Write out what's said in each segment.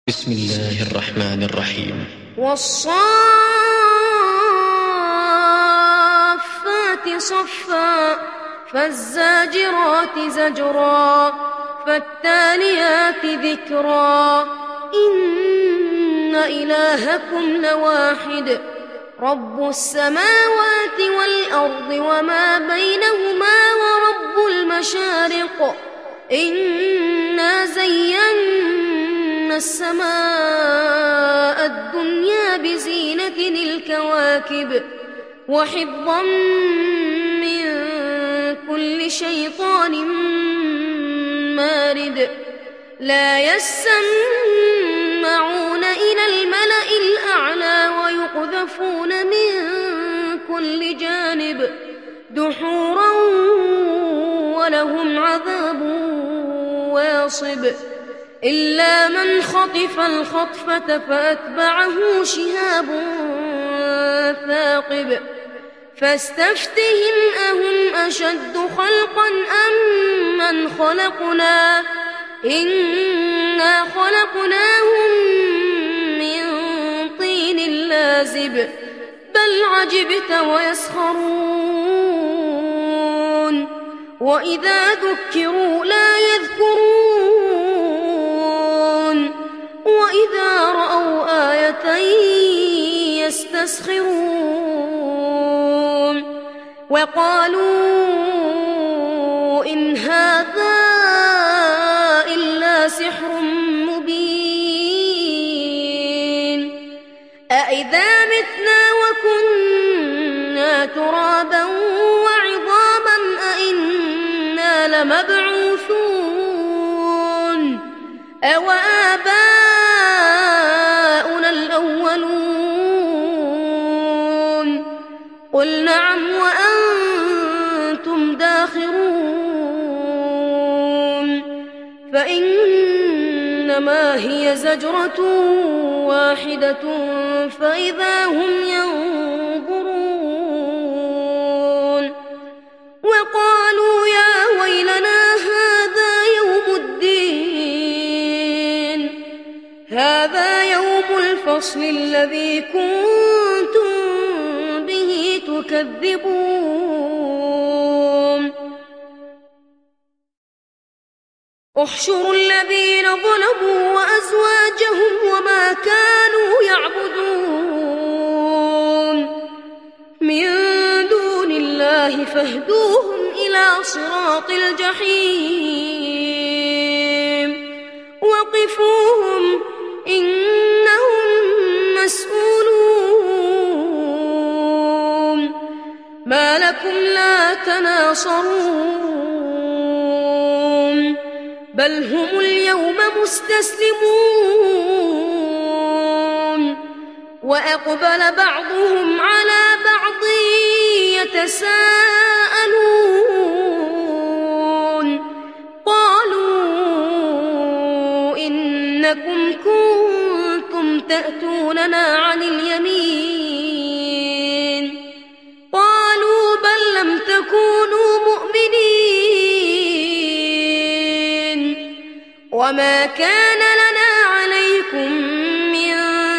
بسم الله الرحمن الرحيم. والصافات صفا فالزاجرات زجرا فالتاليات ذكرا إن إلهكم لواحد رب السماوات والأرض وما بينهما ورب المشارق إنا زينا السماء الدنيا بزينة الكواكب وحفظا من كل شيطان مارد لا يسمعون إلى الملأ الأعلى ويقذفون من كل جانب دحورا ولهم عذاب واصب إلا من خطف الخطفة فأتبعه شهاب ثاقب فاستفتهم أهم أشد خلقا أم من خلقنا إنا خلقناهم من طين لازب بل عجبت ويسخرون وإذا ذكروا لا يذكرون وإذا رأوا آية يستسخرون وقالوا إن هذا إلا سحر مبين أإذا متنا وكنا ترابا وعظاما أإنا لمبعوثون أوآباؤنا الأولون قل نعم وأنتم داخرون فإنما هي زجرة واحدة فإذا هم ينظرون وقالوا يا ويلنا هذا يوم الفصل الذي كنتم به تكذبون احشروا الذين ظلموا وأزواجهم وما كانوا يعبدون من دون الله فاهدوهم إلى صراط الجحيم وقفوهم إنهم مسؤولون ما لكم لا تناصرون بل هم اليوم مستسلمون وأقبل بعضهم على بعض يتساءلون قالوا إنكم كنتم تأتوننا عن اليمين قالوا بل لم تكونوا مؤمنين وما كان لنا عليكم من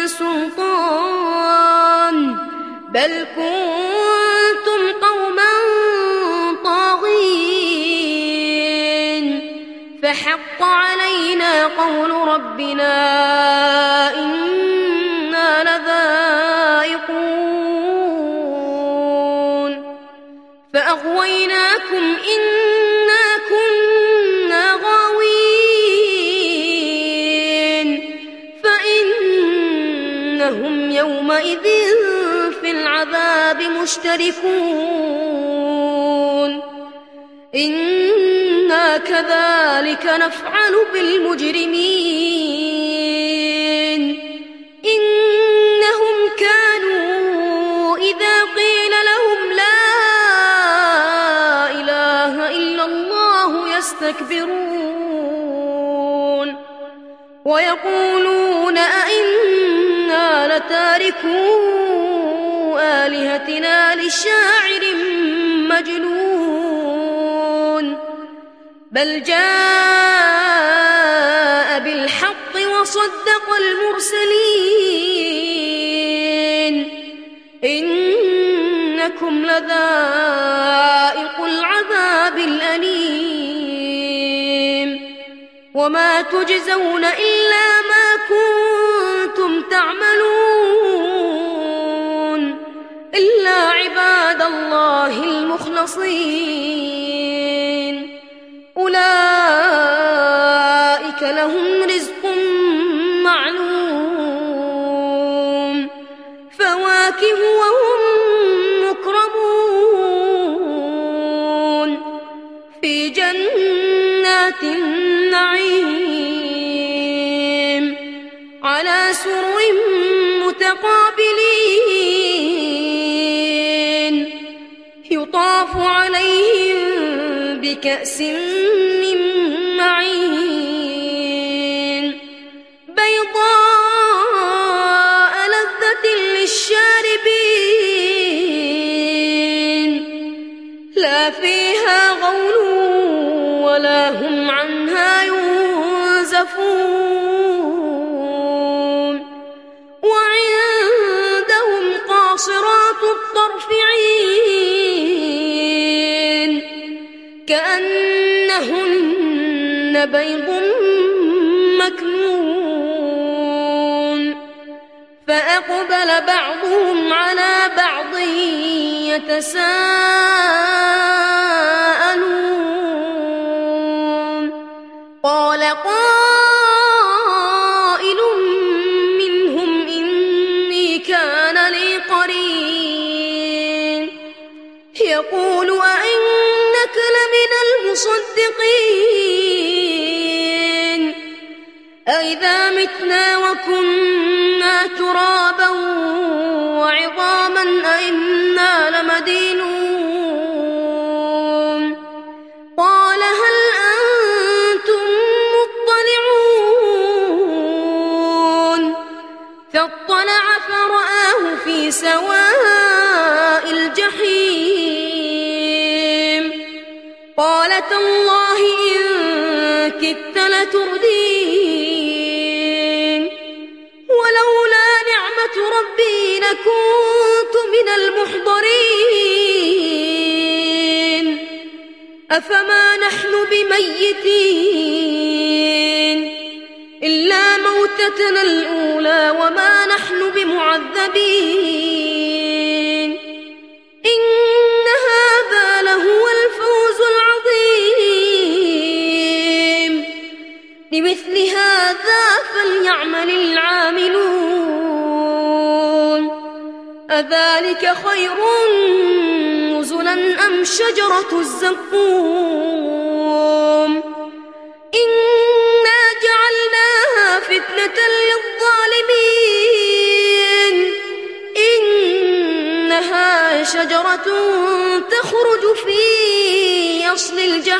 سلطان بل كنتم قوما طاغين فحق علينا قول ربنا إنا لذائقون فأغويناكم إنا كنا غاوين فإنهم يومئذ في العذاب مشتركون إنا كذلك نفعل بالمجرمين إنهم كانوا إذا قيل لهم لا إله إلا الله يستكبرون ويقولون أئنا لتاركو آلهتنا لشاعر مجنون بل جاء بالحق وصدق المرسلين إنكم لذائق العذاب الأليم وما تجزون إلا ما كنتم تعملون إلا عباد الله المخلصين أولئك لهم رزق معلوم فواكه وهم مكرمون في جنات النعيم على سرر متقابلين يطاف عليهم بكأس من معين بيضاء لذة للشاربين لا فيها غول ولا هم عنها ينزفون وعندهم قاصرات الطرف عين كأنهن بيض مكنون فأقبل بعضهم على بعض يتساءلون قال قائل منهم إني كان لي قرين يقول أئنك لمن المصدقين أئذا متنا وكنا ترابا وعظاما أئنا لمدينون قال هل أنتم مطلعون فاطلع فرآه في سواء الجحيم قال تالله إن كدت لتردين ولولا نعمة ربي لكنت من المحضرين أفما نحن بميتين إلا موتتنا الأولى وما نحن بمعذبين إن هذا لهو الفوز العظيم لمثل هذا فليعمل العاملون أذلك خير نزلا أم شجرة الزقوم إنا جعلناها فتنة للظالمين إنها شجرة تخرج في أصل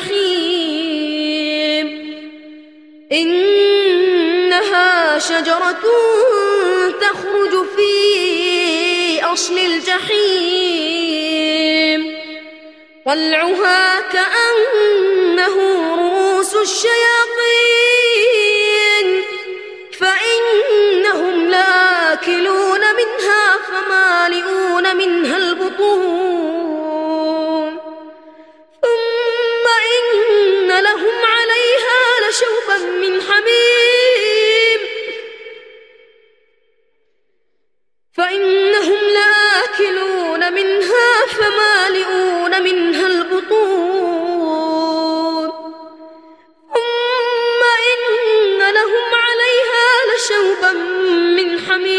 الجحيم إنها شجرة تخرج في أصل الجحيم طلعها كأنه رؤوس الشياطين فإنهم لآكلون منها فمالئون منها البطون ثم إن لهم عليها لشوبا من حميم فإنهم لآكلون منها فمالئون منها البطون ثم إن لهم عليها لشوبا من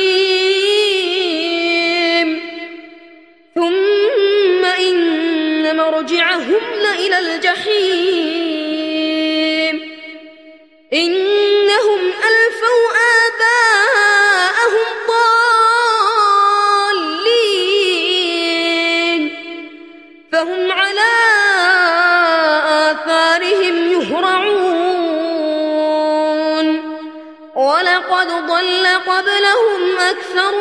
حميم ثم إن مرجعهم لإلى الجحيم إنهم ألفوا آباءهم ضالين فهم على آثارهم يهرعون ولقد ضل قبلهم أكثر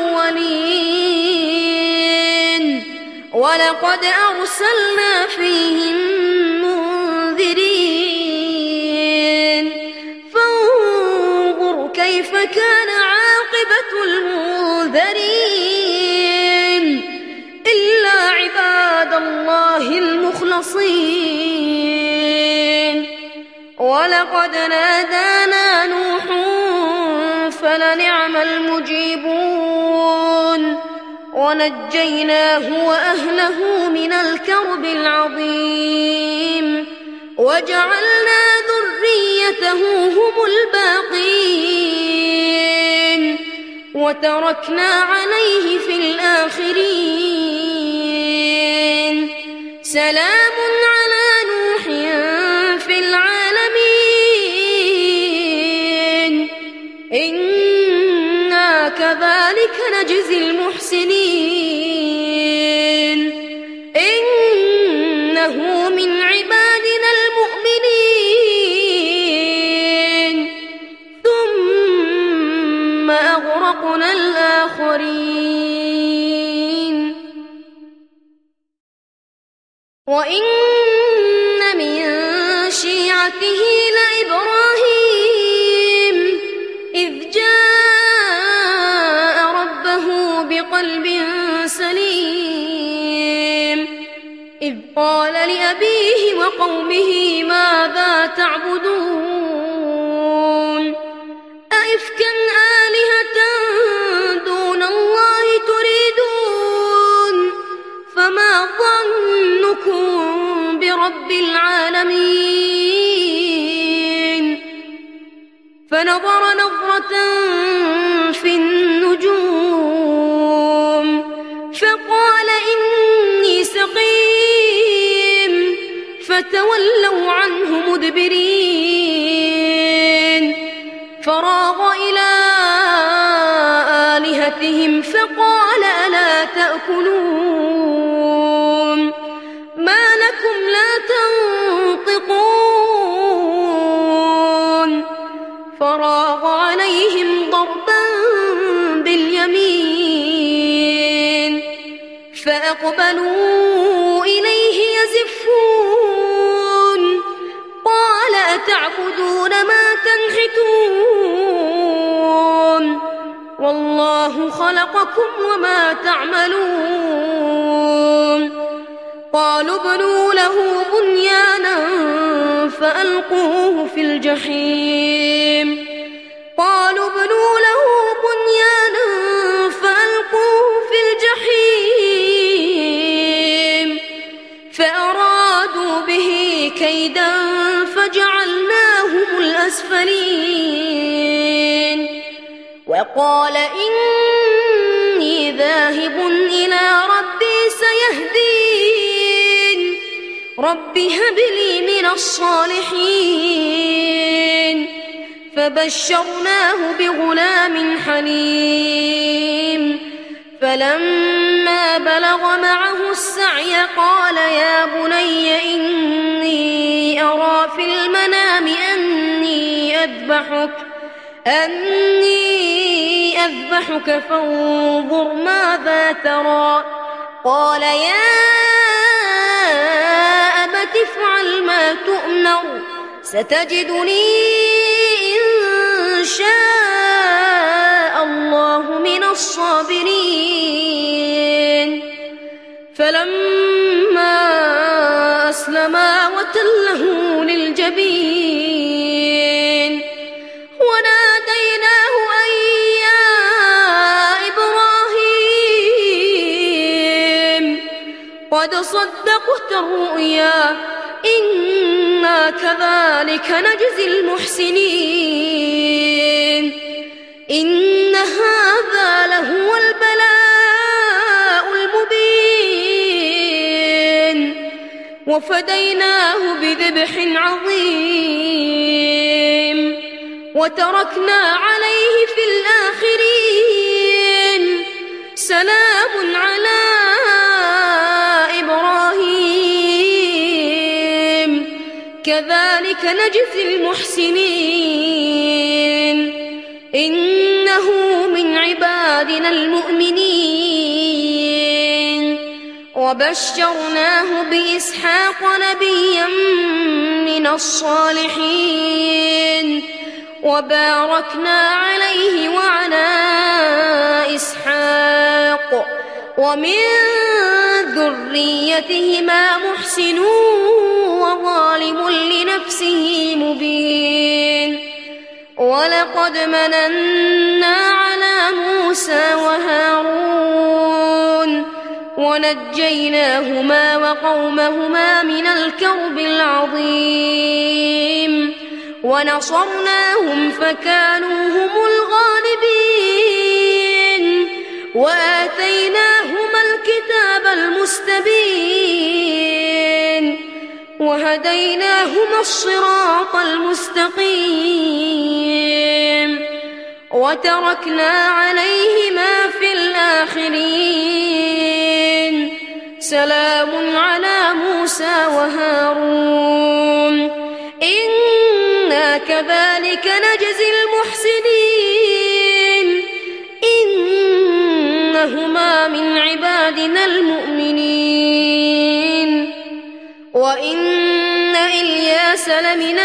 الأولين ولقد أرسلنا فيهم منذرين فانظر كيف كان عاقبة المنذرين إلا عباد الله المخلصين. ولقد نادانا نوح فلنعم المجيبون ونجيناه وأهله من الكرب العظيم وجعلنا ذريته هم الباقين وتركنا عليه في الآخرين. سلام على نوح في العالمين إنا كذلك نجزي المحسنين إنه من عبادنا المؤمنين ثم أغرقنا الآخرين. وإن من شيعته لإبراهيم إذ جاء ربه بقلب سليم إذ قال لأبيه وقومه ماذا تعبدون أئفكا آلهة دون الله تريدون فما ظنكم برب العالمين. فنظر نظرة في النجوم فقال إني سقيم فتولوا عنه مدبرين. فراغ إلى آلهتهم فقال ألا تأكلون ما لكم لا تنطقون. فراغ عليهم ضربا باليمين فأقبلوا إليه يزفون قال أتعبدون ما تنحتون والله خلقكم وما تعملون. قالوا ابنوا له بنيانا فألقوه في الجحيم قالوا ابنوا له بنيانا فألقوه في الجحيم فأرادوا به كيدا فجعلناهم الأسفلين. وقال إني ذاهب إلى ربي سيهدين رب هب لي من الصالحين. فبشرناه بغلام حليم فلما بلغ معه السعي قال يا بني إني أرى في المنام أني أذبحك فانظر ماذا ترى. قال يا أبت افعل ما تؤمر ستجدني إن شاء الله من الصابرين. فلما أسلما وتله للجبين وناديناه أن يا إبراهيم قد صدقت الرؤيا إنا كذلك نجزي المحسنين. إن هذا لهو البلاء المبين وفديناه بذبح عظيم وتركنا عليه في الآخرين. سلام على إبراهيم كذلك نجزي المحسنين إنه من عبادنا المؤمنين. وبشرناه بإسحاق نبيا من الصالحين وباركنا عليه وعلى إسحاق ومن ذريتهما محسن وظالم لنفسه مبين ولقد مننا على موسى وهارون ونجيناهما وقومهما من الكرب العظيم ونصرناهم فكانوا هم الغالبين وآتيناهما الكتاب المستبين وهديناهما الصراط المستقيم وتركنا عليهما في الآخرين سلام على موسى وهارون إنا كذلك نجزي المحسنين إنهما من عبادنا المؤمنين وإن إلياس لمن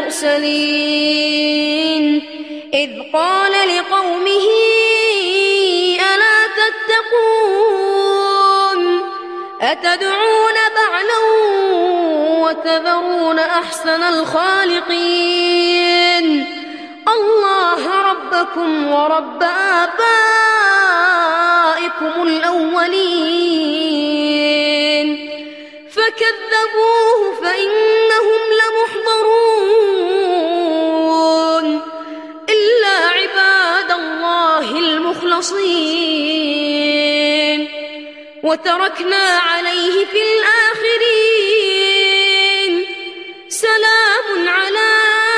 المرسلين إذ قال لقومه ألا تتقون أتدعون بعلا وتذرون أحسن الخالقين الله ربكم ورب آبائكم الأولين فكذبوه فإنهم لمحضرون إلا عباد الله المخلصين وتركنا عليه في الآخرين سلام على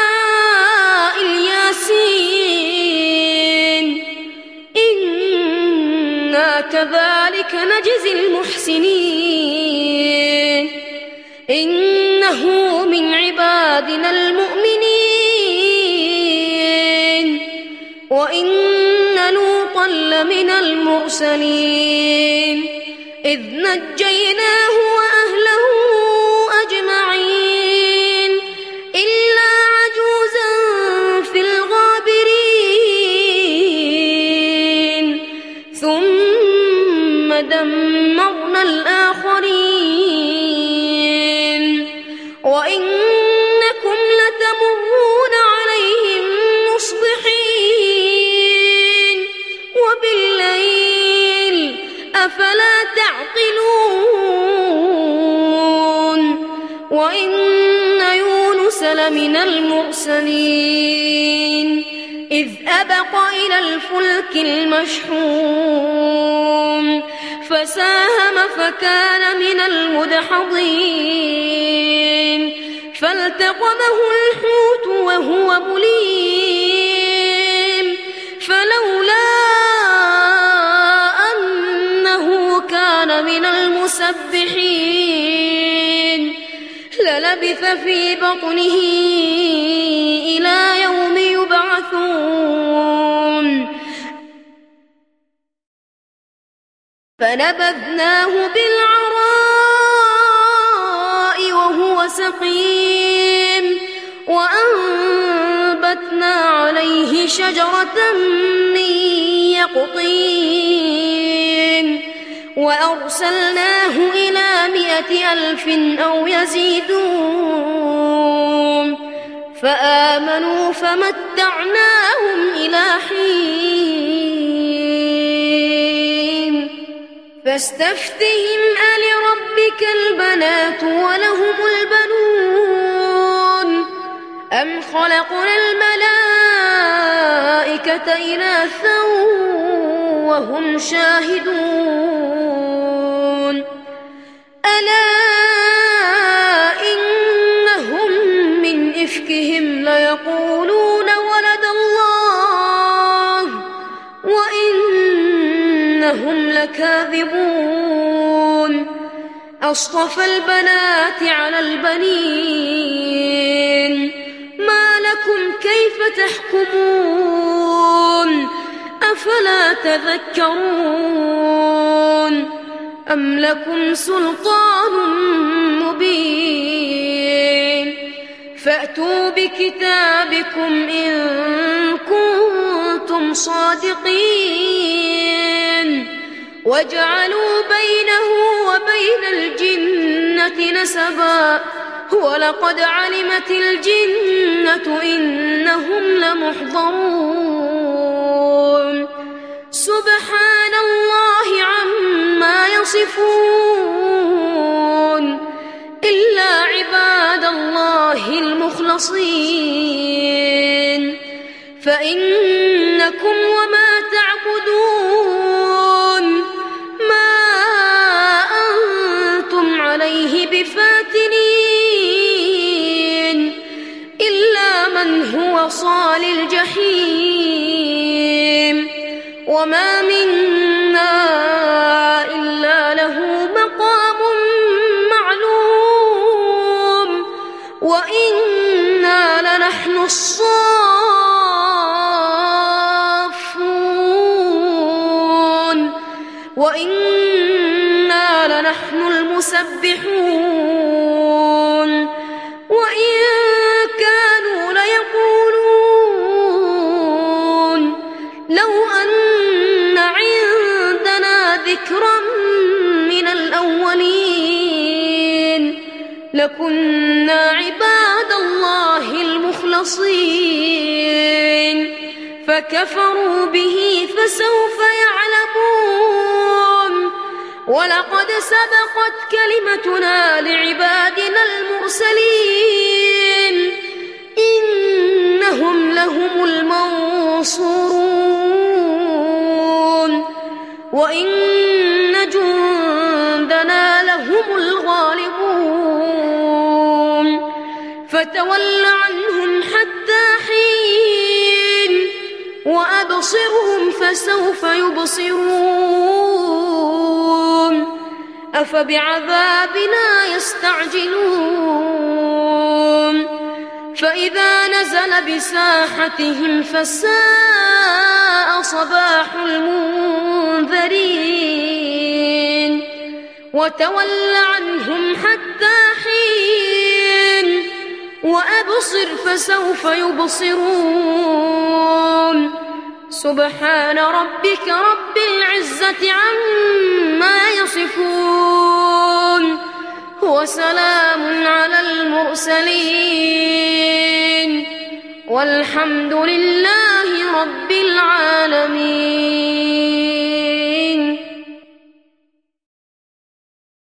الياسين إنا كذلك نجزي المحسنين إنه من عبادنا المؤمنين وإن لوطا لمن المرسلين إذ نجيناه وأهله أجمعين إلا عجوزا في الغابرين ثم دمرنا الآخرين وإنكم لتمرون عليهم مصبحين وبالليل أفلا تعقلون وإن يونس لمن المرسلين إذ أبق إلى الفلك المشحون فساهم فكان من المدحضين فالتقمه الحوت وهو مليم فلولا أنه كان من المسبحين للبث في بطنه إلى يوم يبعثون فنبذناه بالعراء وهو سقيم وأنبتنا عليه شجرة من يقطين وأرسلناه إلى 100,000 أو يزيدون فآمنوا فمتعناهم إلى حين فاستفتهم ألربك البنات ولهم البنون أم خلقنا الملائكة إناثا وهم شاهدون ألا إنهم من إفكهم ليقولون ولد الله وإنهم لكاذبون أصطفى البنات على البنين ما لكم كيف تحكمون أفلا تذكرون أم لكم سلطان مبين فأتوا بكتابكم إن كنتم صادقين وجعلوا بينه وبين الجنة نسبا ولقد علمت الجنة إنهم لمحضرون سبحان الله عما يصفون إلا عباد الله المخلصين فإنكم وما تعبدون ما أنتم عليه بفاتنين إلا من هو صال الجحيم وما منا إلا له مقام معلوم وإنا لنحن الصافون وإنا لنحن المسبحون وإن كانوا ليقولون لو أن عندنا ذكرا من الأولين لكنا عباد الله المخلصين فكفروا به فسوف يعلمون ولقد سبقت كلمتنا لعبادنا المرسلين إنهم لهم المنصورون وإن جندنا لهم الغالبون فتول عنهم حتى حين وأبصرهم فسوف يبصرون أفبعذابنا يستعجلون فإذا نزل بساحتهم فساء صباح المنذرين وتول عنهم حتى حين وأبصر فسوف يبصرون سبحان ربك رب العزة عما يصفون وسلام على المرسلين والحمد لله رب العالمين.